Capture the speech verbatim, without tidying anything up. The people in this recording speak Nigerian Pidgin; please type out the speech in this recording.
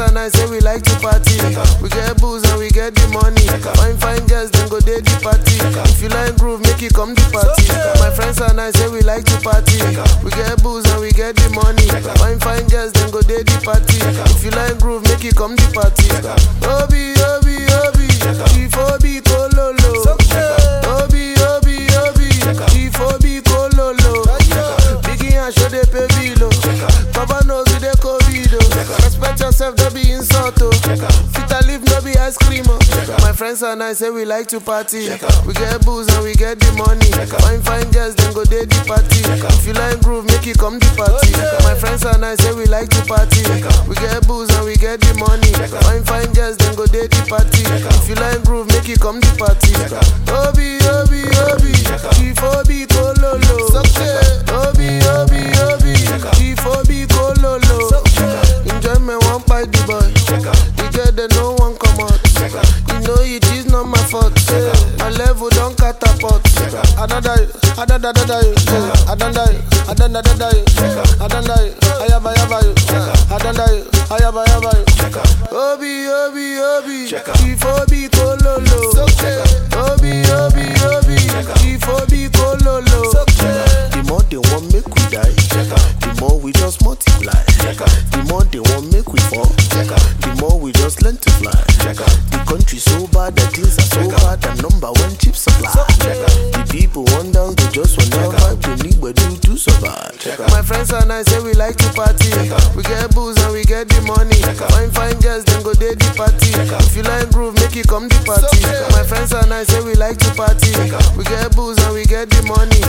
and I say we like to party. We get booze and we get the money. Fine, fine girls, then go day the party. If you like groove, make it come the party. My friends and I say we like to party. We get booze and we get the money. Fine, fine girls, then go day the party. If you like groove, make it come the party. Obi, Obi, Obi, Chief Obi Kololo. Obi, Obi, Obi, Chief Obi Kololo. Biggie and show they pay below. Baba knows we dey COVID. Respect yourself, don't be insult. Fit and live, no be ice cream. My friends and I say we like to party. We get booze and we get the money. Fine, fine girls, then go day the party. If you like groove, make it come the party. My friends and I say we like to party. We get booze and we get the money. Fine, fine girls, then go day the party. If you like groove, make it come the party. Obi, Obi, Obi, Chief Obi Kololo. Obi, Obi, Obi, Chief Obi Kololo. Enjoyment one by the boy. We get the no one come out. You know it is not my fault. My level don't catapult. I don't die, I don't die, I don't die, I don't die, I don't die, I don't die, I have I have I don't die, I have I have Obi, Obi, Obi, Chief Obi Kololo. Obi, Obi, Obi, Chief Obi Kololo. The more they want make we die, the more we just multiply. The more they want make we fall, the more we just learn to fly. The country so bad that things are so hard, the number one cheap supply. The people want down, they just want to vibe, they need what do to survive. My friends and I say we like to party. We get booze and we get the money. Fine, fine girls, then go day the party. If you like groove, make it come the party. My friends and I say we like to party. We get booze and we get the money.